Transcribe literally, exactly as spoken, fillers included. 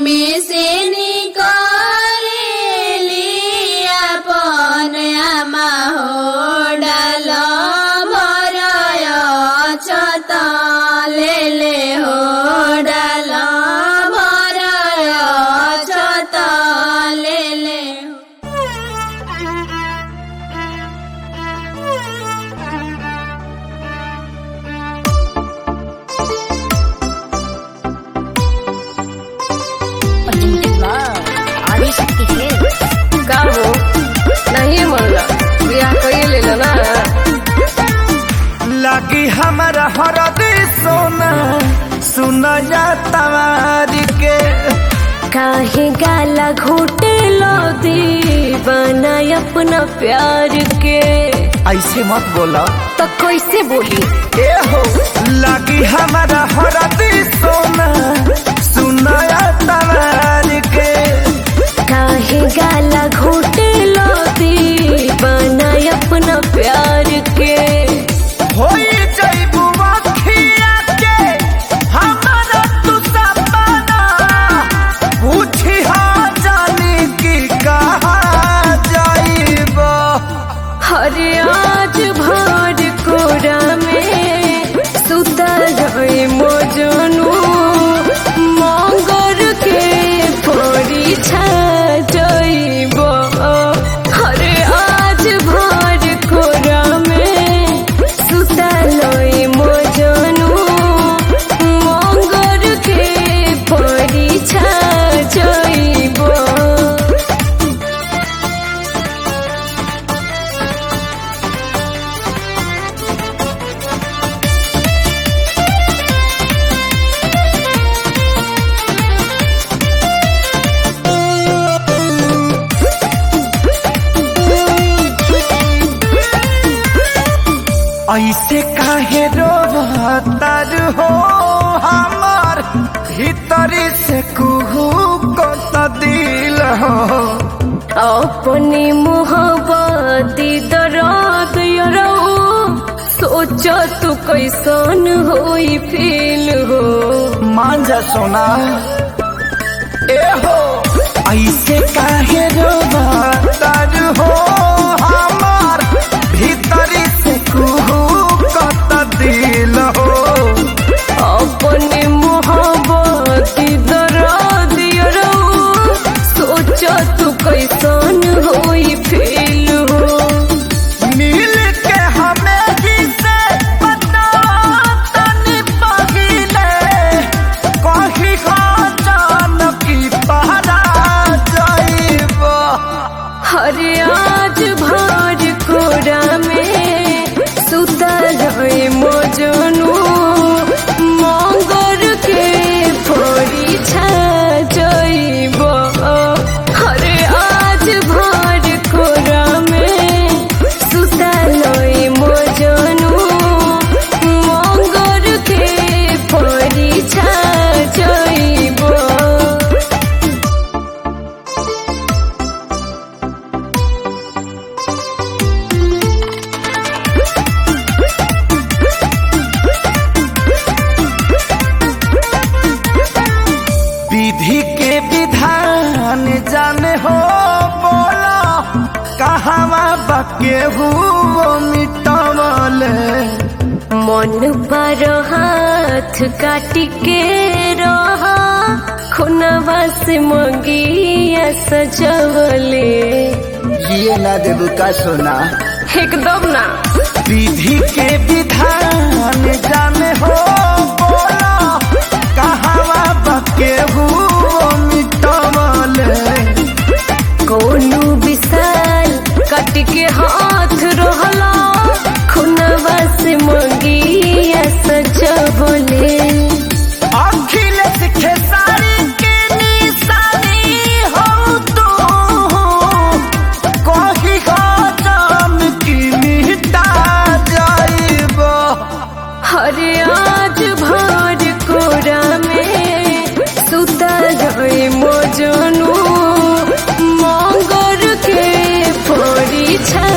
में से निकाली अपन आमा हो डाल भरय छत ले ले हो डाल भरय छत ले ले का हो नहीं मनला बियाह कइए लेला ना लागी हमारा हरदी सोना सुना जा तवार के काहे गाला घोटे लो दीवाना अपना प्यार के ऐसे मत बोला तो कैसे बोली ए हो लागी हमारा हरदी सोना सुना जा तवार के काहे गाला घोटे लो दीवाना अपना प्यार के होई जइबू अखिया के हमारा तू सपना पूछी हाँ जानी की कहा जाइबो हरे आज भर कोरा में सुता जाए मोजनू मंगर के परी छा जाइबो हरे आज भर कोरा में सुता लई मोजनू मंगर के परी छा जाइबो ऐसे काहे रोवतार हो हमार भीतरी से कुहू को दिल हो अपनी मोहब्बती दर्द यरो सोच तू कैसन होई फील हो मान जा सोना ए हो ऐसे काहे रोवतार हो हमार भीतरी से कुहू को दिल हो अपनी मोहब्बती दर्द यरो सोच तू कैसन होई फील हो मिल के हमें जिसे पता तनी पहिले कही जान की पहरा जाइबो हरे आज भर कोरा में सुता जाए मोजनू मंगर के परी छा जाइबो हरे आज भर कोरा में सुता लई मोजनू मंगर के परी छा जाइबो विधि के विधान जाने हो बोला कहवा बके हुओ मिटवले मन पर हाथ काट के रहा खुनवा से मंगिया सजवले ये ना देबू का सोना एकदम ना विधि के विधान जाने हो बोला कहवा बके हुओ मिटवले कोनो विशाल कट के हाथ रहला खुनवा से मंगिया सजवले अखिलेश खेसारी के निशानी हो तू कही जान की मिटा जाइबो हरे आज भर कोरा में सुता जाए मोजनू मंगर के परी छा